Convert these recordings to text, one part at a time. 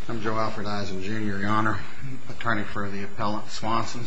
I'm Joe Alfred Eisen, Jr., Your Honor, attorney for the appellant Swansons.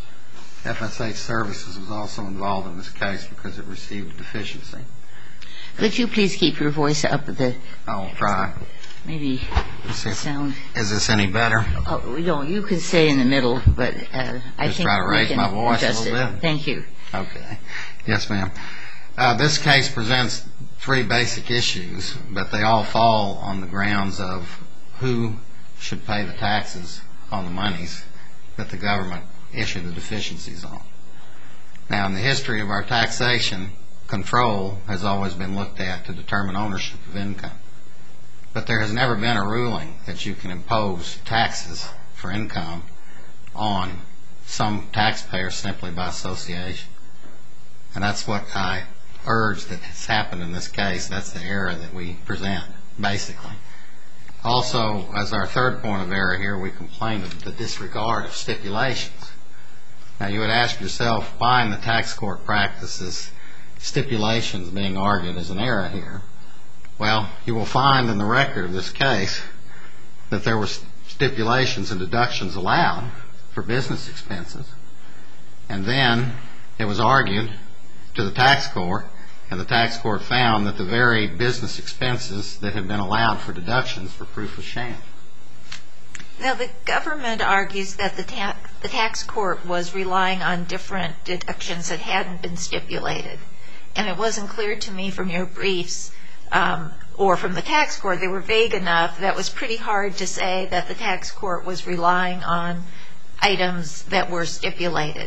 FSH Services was also involved in this case because it received a deficiency. Could you please keep your voice up? I'll try. Maybe sound. Is this any better? Oh, you can stay in the middle, but I just think try to raise my voice a little bit. Thank you. Okay. Yes, ma'am. This case presents three basic issues, but they all fall on the grounds of who should pay the taxes on the monies that the government issued the deficiencies on. Now, in the history of our taxation, control has always been looked at to determine ownership of income. But there has never been a ruling that you can impose taxes for income on some taxpayer simply by association. And that's what I urge that has happened in this case. That's the error that we present, basically. Also, as our third point of error here, we complain of the disregard of stipulations. Now, you would ask yourself, why in the tax court practices stipulations being argued as an error here? Well, you will find in the record of this case that there were stipulations and deductions allowed for business expenses. And then it was argued to the tax court, and the tax court found that the very business expenses that had been allowed for deductions were proof of sham. Now, the government argues that the tax court was relying on different deductions that hadn't been stipulated. And it wasn't clear to me from your briefs or from the tax court, they were vague enough that it was pretty hard to say that the tax court was relying on items that were stipulated.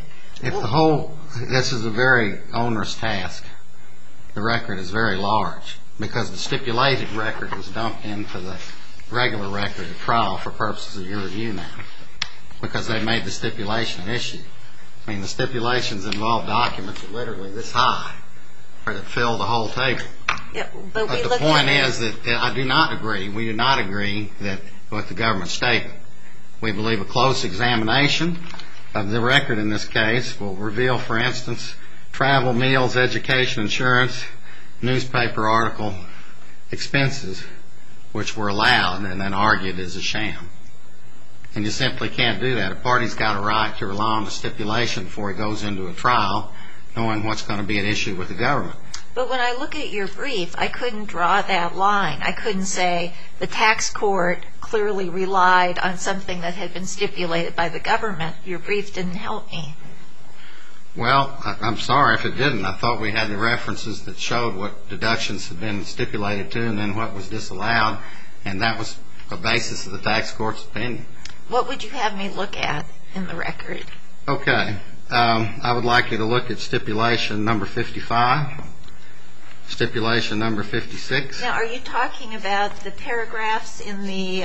This is a very onerous task. The record is very large because the stipulated record was dumped into the regular record of trial for purposes of your review now, because they made the stipulation an issue. I mean, the stipulations involve documents that are literally this high, or that fill the whole table. Yeah, but the point is that I do not agree. We do not agree that with the government statement. We believe a close examination of the record in this case will reveal, for instance, travel, meals, education, insurance, newspaper article expenses, which were allowed and then argued as a sham. And you simply can't do that. A party's got a right to rely on the stipulation before he goes into a trial, knowing what's going to be at issue with the government. But when I look at your brief, I couldn't draw that line. I couldn't say the tax court clearly relied on something that had been stipulated by the government. Your brief didn't help me. Well, I'm sorry if it didn't. I thought we had the references that showed what deductions had been stipulated to and then what was disallowed, and that was the basis of the tax court's opinion. What would you have me look at in the record? Okay. I would like you to look at stipulation number 55, stipulation number 56. Now, are you talking about the paragraphs in the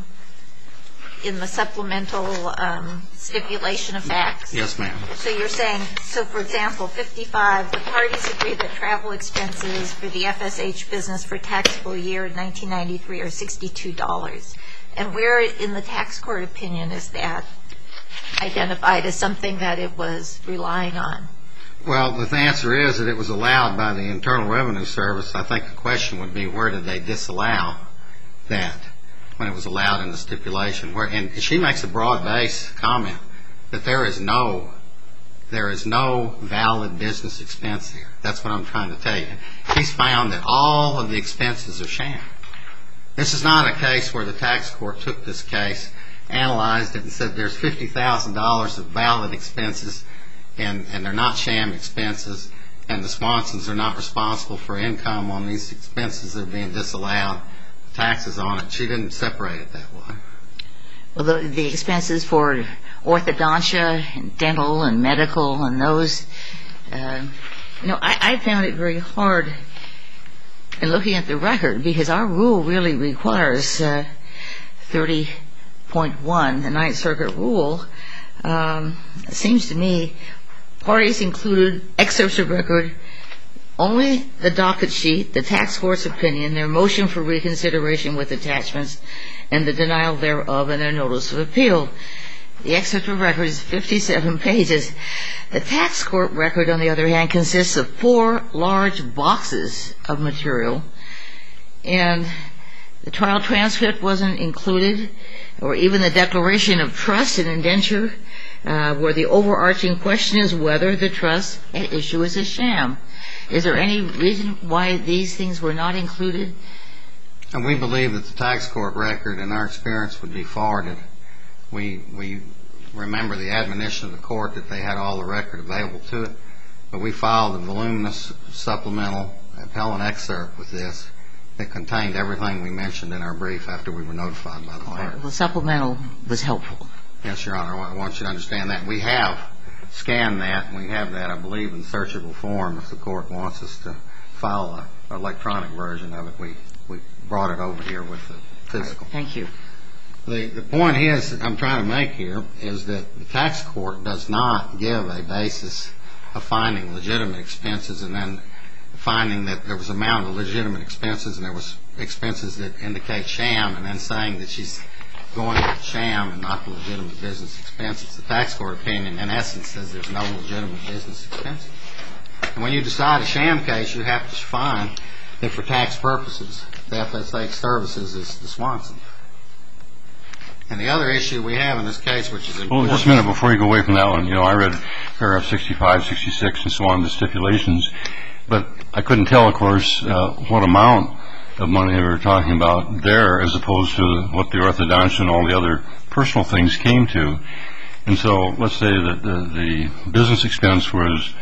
supplemental stipulation of facts? Yes, ma'am. So you're saying, for example, 55, the parties agree that travel expenses for the FSH business for taxable year 1993 are $62. And where in the tax court opinion is that identified as something that it was relying on? Well, the answer is that it was allowed by the Internal Revenue Service. I think the question would be, where did they disallow that when it was allowed in the stipulation? And she makes a broad-based comment that there is no valid business expense here. That's what I'm trying to tell you. She's found that all of the expenses are sham. This is not a case where the tax court took this case, analyzed it, and said there's $50,000 of valid expenses, and they're not sham expenses, and the Swansons are not responsible for income on these expenses that are being disallowed, taxes on it. She didn't separate it that way. Well, the expenses for orthodontia and dental and medical and those, I found it very hard in looking at the record, because our rule really requires 30.1, the Ninth Circuit rule. It seems to me parties included excerpts of record, only the docket sheet, the tax court's opinion, their motion for reconsideration with attachments, and the denial thereof, and their notice of appeal. The excerpt of record is 57 pages. The tax court record, on the other hand, consists of 4 large boxes of material, and The trial transcript wasn't included, or even the declaration of trust and indenture, where the overarching question is whether the trust at issue is a sham. Is there any reason why these things were not included? And we believe that the tax court record, in our experience, would be forwarded. We remember the admonition of the court that they had all the record available to it, but we filed a voluminous supplemental appellant excerpt with this that contained everything we mentioned in our brief after we were notified by the court. Well, supplemental was helpful. Yes, Your Honor. I want you to understand that. We have scanned that, and we have that, I believe, in searchable form. If the court wants us to file an electronic version of it, we brought it over here with the physical. Thank you. The point I'm trying to make here is that the tax court does not give a basis of finding legitimate expenses and then finding that there was an amount of legitimate expenses and there was expenses that indicate sham, and then saying that she's going with sham and not the legitimate business expenses. The tax court opinion, in essence, says there's no legitimate business expenses. And when you decide a sham case, you have to find that for tax purposes, the FSA services is the Swanson. And the other issue we have in this case, which is important. Well, just a minute before you go away from that one. I read paragraph 65, 66, and so on, the stipulations, but I couldn't tell, of course, what amount of money they were talking about there as opposed to what the orthodontist and all the other personal things came to. And so let's say that the business expense was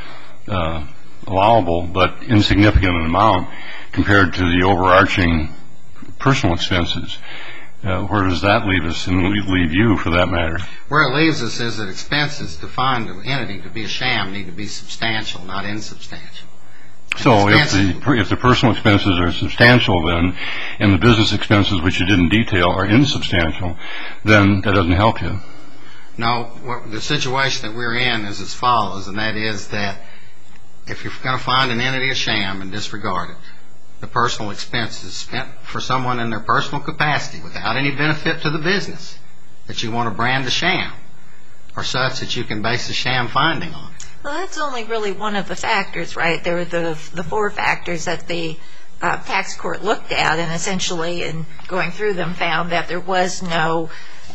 allowable but insignificant in amount compared to the overarching personal expenses. Where does that leave us, and leave you for that matter? Where it leaves us is that expenses to find an entity to be a sham need to be substantial, not insubstantial. So if the personal expenses are substantial then, and the business expenses, which you didn't detail, are insubstantial, then that doesn't help you. No, the situation that we're in is as follows, and that is that if you're going to find an entity a sham and disregard it, the personal expenses spent for someone in their personal capacity without any benefit to the business that you want to brand a sham are such that you can base a sham finding on. Well, that's only really one of the factors, right? There are the four factors that the tax court looked at, and essentially in going through them found that there was no,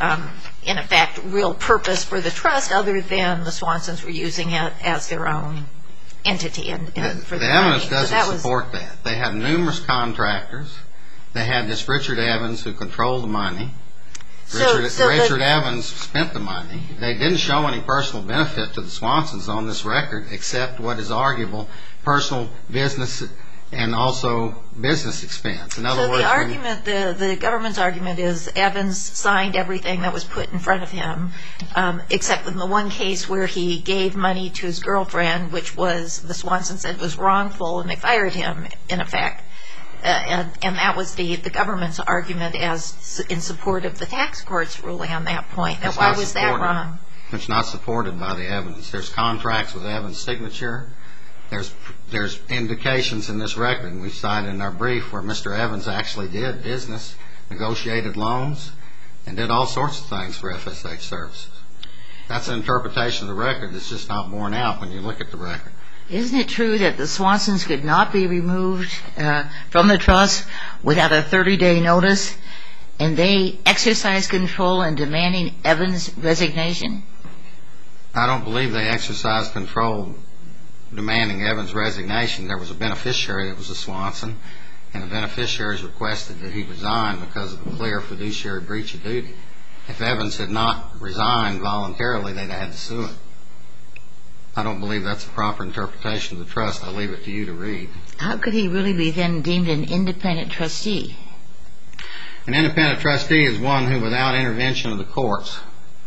in effect, real purpose for the trust other than the Swansons were using it as their own entity. And for the evidence doesn't support that. They had numerous contractors. They had this Richard Evans who controlled the money. Richard Evans spent the money. They didn't show any personal benefit to the Swansons on this record except what is arguable personal business and also business expense. In other words, the government's argument is Evans signed everything that was put in front of him, except in the one case where he gave money to his girlfriend, which was the Swanson said was wrongful, and they fired him in effect. And that was the government's argument as in support of the tax court's ruling on that point. Now, why was that wrong? It's not supported by the evidence. There's contracts with Evans' signature. There's indications in this record, and we cited in our brief, where Mr. Evans actually did business, negotiated loans, and did all sorts of things for FSH services. That's an interpretation of the record that's just not borne out when you look at the record. Isn't it true that the Swansons could not be removed from the trust without a 30-day notice, and they exercised control in demanding Evans' resignation? I don't believe they exercised control demanding Evans' resignation. There was a beneficiary that was a Swanson, and the beneficiaries requested that he resign because of a clear fiduciary breach of duty. If Evans had not resigned voluntarily, they'd have had to sue him. I don't believe that's a proper interpretation of the trust. I'll leave it to you to read. How could he really be then deemed an independent trustee? An independent trustee is one who, without intervention of the courts,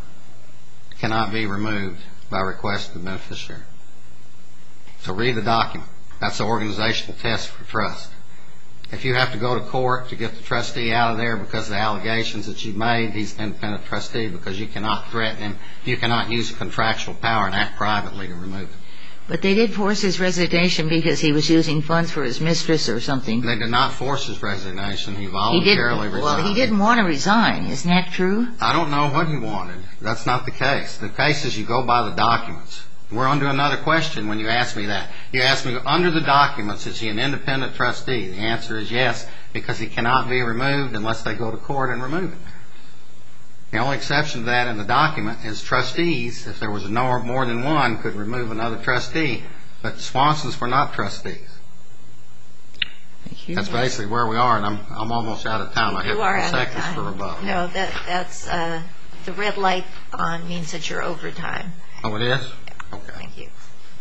cannot be removed by request of the beneficiary. So read the document. That's the organizational test for trust. If you have to go to court to get the trustee out of there because of the allegations that you've made, he's an independent trustee because you cannot threaten him. You cannot use contractual power and act privately to remove him. But they did force his resignation because he was using funds for his mistress or something. They did not force his resignation. He voluntarily resigned. Well, he didn't want to resign. Isn't that true? I don't know what he wanted. That's not the case. The case is you go by the documents. We're on to another question when you ask me that. You ask me, under the documents, is he an independent trustee? The answer is yes, because he cannot be removed unless they go to court and remove it. The only exception to that in the document is trustees, if there was more than one, could remove another trustee, but the Swansons were not trustees. Thank you. That's basically where we are, and I'm almost out of time. I You are have out of seconds time. for rebuttal. No, that's the red light on means that you're over time. Oh, it is? Okay. Thank you.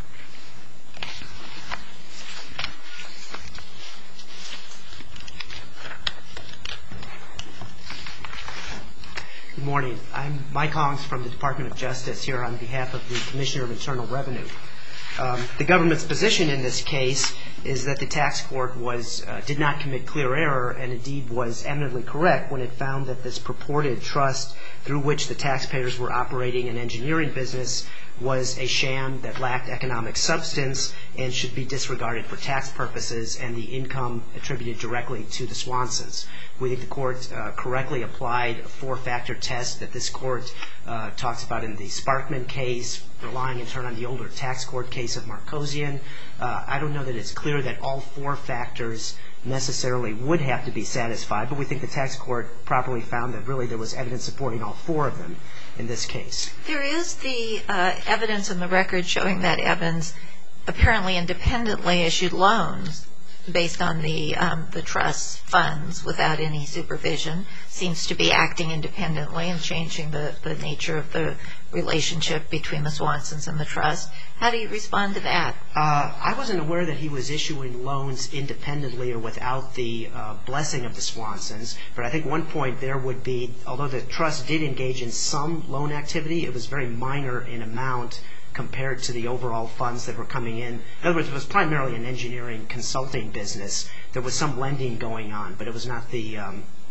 Good morning. I'm Mike Hongs from the Department of Justice here on behalf of the Commissioner of Internal Revenue. The government's position in this case is that the tax court did not commit clear error and indeed was eminently correct when it found that this purported trust through which the taxpayers were operating an engineering business was a sham that lacked economic substance and should be disregarded for tax purposes and the income attributed directly to the Swansons. We think the court correctly applied a four-factor test that this court talks about in the Sparkman case, relying in turn on the older tax court case of Markosian. I don't know that it's clear that all four factors necessarily would have to be satisfied, but we think the tax court properly found that really there was evidence supporting all four of them in this case. There is the evidence in the record showing that Evans apparently independently issued loans based on the trust funds without any supervision, seems to be acting independently and changing the nature of the relationship between the Swansons and the trust. How do you respond to that? I wasn't aware that he was issuing loans independently or without the blessing of the Swansons, but I think one point there would be, although the trust did engage in some loan activity, it was very minor in amount compared to the overall funds that were coming in. In other words, it was primarily an engineering consulting business. There was some lending going on, but it was not the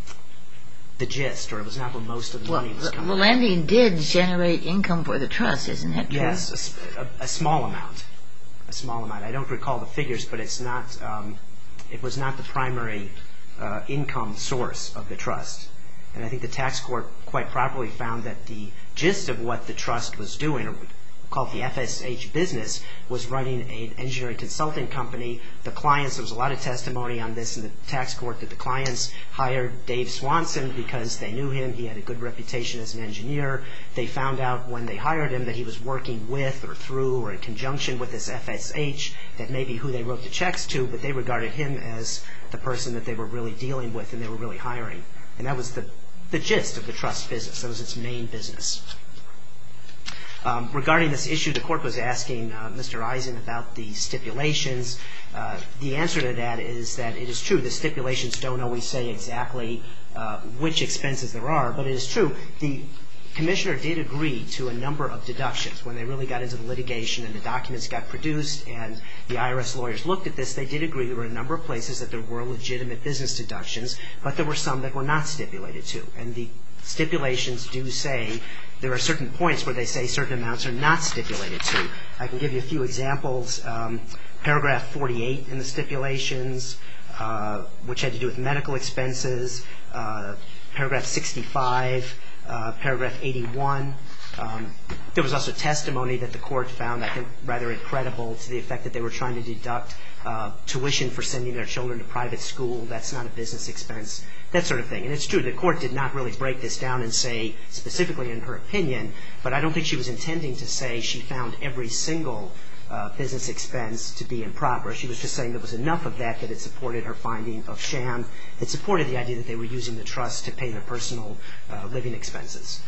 gist, or it was not where most of the money was coming. The lending did generate income for the trust, isn't that true? Yes, a small amount. A small amount. I don't recall the figures, but it's not. It was not the primary income source of the trust. And I think the tax court quite properly found that the gist of what the trust was doing, or called the FSH business, was running an engineering consulting company. The clients, there was a lot of testimony on this in the tax court, that the clients hired Dave Swanson because they knew him. He had a good reputation as an engineer. They found out when they hired him that he was working with or through or in conjunction with this FSH, that may be who they wrote the checks to, but they regarded him as the person that they were really dealing with and they were really hiring. And that was the gist of the trust business. That was its main business. Regarding this issue, the court was asking Mr. Eisen about the stipulations. The answer to that is that it is true. The stipulations don't always say exactly which expenses there are, but it is true. The commissioner did agree to a number of deductions. When they really got into the litigation and the documents got produced and the IRS lawyers looked at this, they did agree there were a number of places that there were legitimate business deductions, but there were some that were not stipulated to. And the stipulations do say there are certain points where they say certain amounts are not stipulated to. I can give you a few examples. Paragraph 48 in the stipulations, which had to do with medical expenses. Paragraph 65, paragraph 81. There was also testimony that the court found, I think, rather incredible, to the effect that they were trying to deduct tuition for sending their children to private school. That's not a business expense, that sort of thing. And it's true, the court did not really break this down and say specifically in her opinion, but I don't think she was intending to say she found every single business expense to be improper. She was just saying there was enough of that it supported her finding of sham. It supported the idea that they were using the trust to pay their personal living expenses.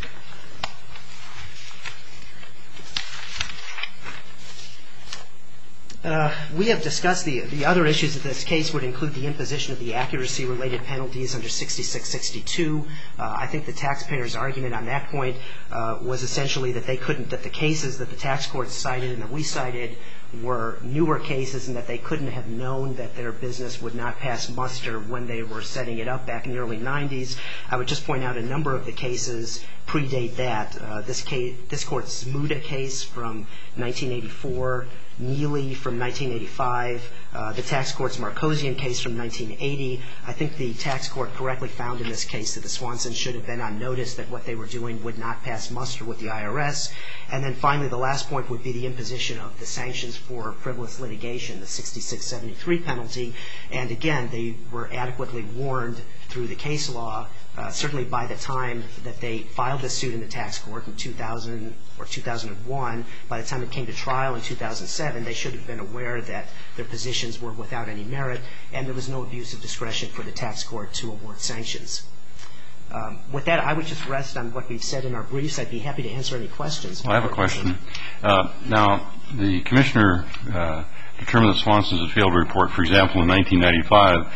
We have discussed the other issues of this case would include the imposition of the accuracy-related penalties under 6662. I think the taxpayers' argument on that point was essentially that they couldn't, that the cases that the tax court cited and that we cited were newer cases and that they couldn't have known that their business would not pass muster when they were setting it up back in the early 90s. I would just point out a number of the cases predate that. This court's Muda case from 1984, Neely from 1985, the tax court's Markosian case from 1980. I think the tax court correctly found in this case that the Swansons should have been on notice that what they were doing would not pass muster with the IRS. And then finally, the last point would be the imposition of the sanctions for frivolous litigation, the 6673 penalty. And again, they were adequately warned through the case law. Certainly by the time that they filed the suit in the tax court in 2000 or 2001, by the time it came to trial in 2007, they should have been aware that their positions were without any merit, and there was no abuse of discretion for the tax court to award sanctions. With that, I would just rest on what we've said in our briefs. I'd be happy to answer any questions. Well, I have a question. Now, the commissioner determined that Swanson's had failed to report, for example, in 1995,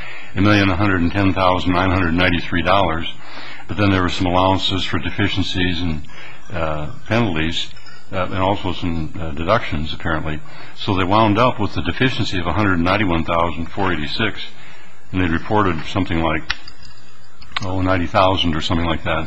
$1,110,993, but then there were some allowances for deficiencies and penalties, and also some deductions, apparently. So they wound up with a deficiency of $191,486, and they reported something like, $90,000 or something like that,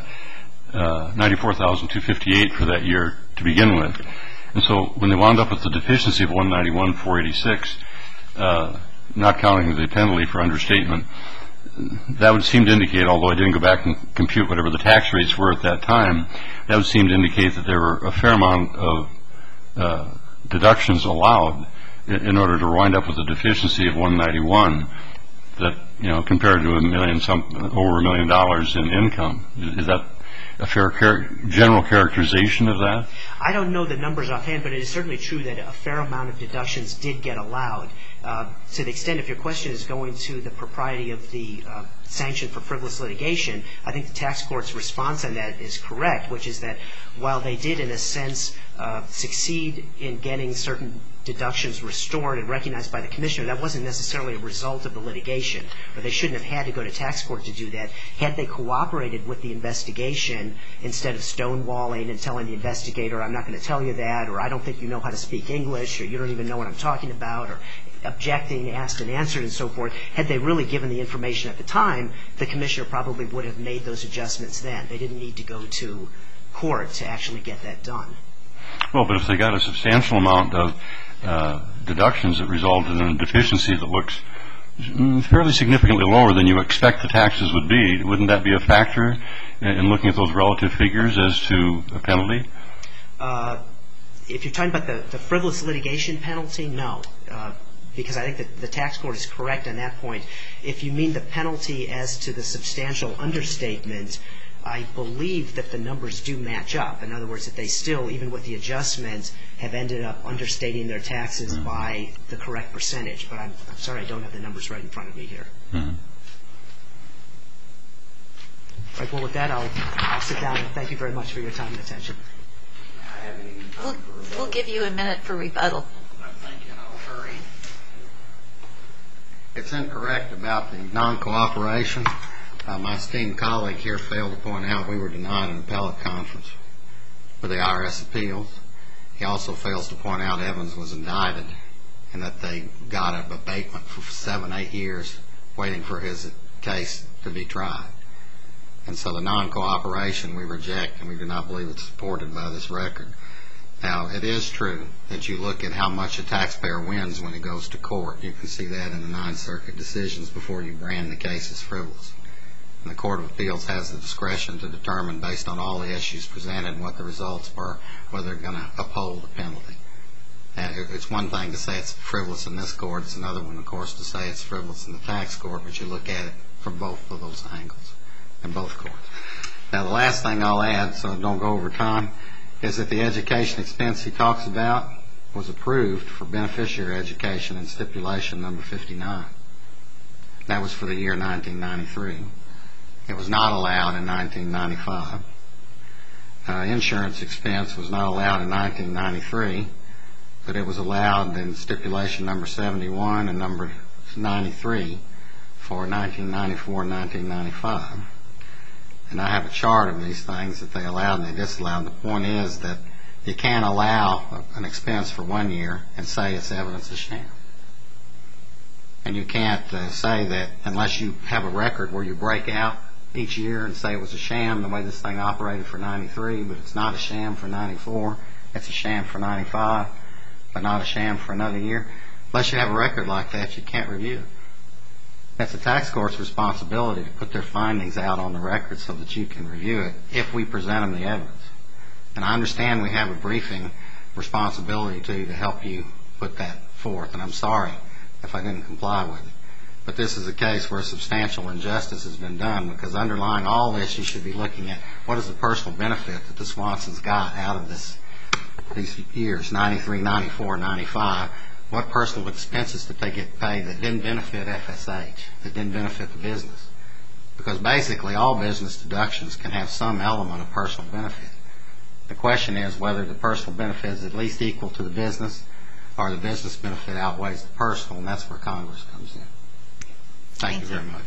$94,258 for that year to begin with. And so when they wound up with the deficiency of $191,486, not counting the penalty for understatement, that would seem to indicate, although I didn't go back and compute whatever the tax rates were at that time, that would seem to indicate that there were a fair amount of deductions allowed in order to wind up with a deficiency of $191, that, compared to over $1 million in income. Is that a fair general characterization of that? I don't know the numbers offhand, but it is certainly true that a fair amount of deductions did get allowed. To the extent, if your question is going to the propriety of the sanction for frivolous litigation, I think the tax court's response on that is correct, which is that while they did, in a sense, succeed in getting certain deductions restored and recognized by the commissioner, that wasn't necessarily a result of the litigation, or they shouldn't have had to go to tax court to do that. Had they cooperated with the investigation instead of stonewalling and telling the investigator, I'm not going to tell you that, or I don't think you know how to speak English, or you don't even know what I'm talking about, or objecting, asked and answered, and so forth, had they really given the information at the time, the commissioner probably would have made those adjustments then. They didn't need to go to court to actually get that done. Well, but if they got a substantial amount of deductions that resulted in a deficiency that looks fairly significantly lower than you expect the taxes would be, wouldn't that be a factor in looking at those relative figures as to a penalty? If you're talking about the frivolous litigation penalty, no. Because I think that the tax court is correct on that point. If you mean the penalty as to the substantial understatement, I believe that the numbers do match up. In other words, that they still, even with the adjustments, have ended up understating their taxes by the correct percentage. But I'm sorry, I don't have the numbers right in front of me here. Right, well, with that, I'll sit down and thank you very much for your time and attention. We'll give you a minute for rebuttal. Thank you, and I'll hurry. It's incorrect about the non-cooperation. My esteemed colleague here failed to point out we were denied an appellate conference for the IRS appeals. He also fails to point out Evans was indicted and that they got an abatement for 7-8 years waiting for his case to be tried. And so the non-cooperation we reject, and we do not believe it's supported by this record. Now, it is true that you look at how much a taxpayer wins when he goes to court. You can see that in the Ninth Circuit decisions before you brand the case as frivolous. And the Court of Appeals has the discretion to determine, based on all the issues presented and what the results were, whether they're going to uphold the penalty. And it's one thing to say it's frivolous in this court. It's another one, of course, to say it's frivolous in the tax court, but you look at it from both of those angles in both courts. Now, the last thing I'll add, so I don't go over time, is that the education expense he talks about was approved for beneficiary education in stipulation number 59. That was for the year 1993. It was not allowed in 1995. Insurance expense was not allowed in 1993, but it was allowed in stipulation number 71 and number 93 for 1994 and 1995. And I have a chart of these things that they allowed and they disallowed. The point is that you can't allow an expense for 1 year and say it's evidence of sham. And you can't say that unless you have a record where you break out each year and say it was a sham the way this thing operated for 93, but it's not a sham for 94, it's a sham for 95, but not a sham for another year. Unless you have a record like that, you can't review it. That's the tax court's responsibility to put their findings out on the record so that you can review it if we present them the evidence. And I understand we have a briefing responsibility to help you put that forth, and I'm sorry if I didn't comply with it. But this is a case where substantial injustice has been done, because underlying all this, you should be looking at what is the personal benefit that the Swansons got out of these years, 93, 94, 95. What personal expenses did they get paid that didn't benefit FSH, that didn't benefit the business? Because basically all business deductions can have some element of personal benefit. The question is whether the personal benefit is at least equal to the business, or the business benefit outweighs the personal, and that's where Congress comes in. Thank you very much.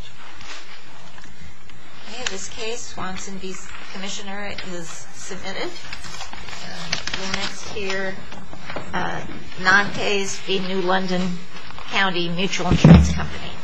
Okay, this case, Swanson v. Commissioner, is submitted. We'll next hear Nantes v. New London County Mutual Insurance Company.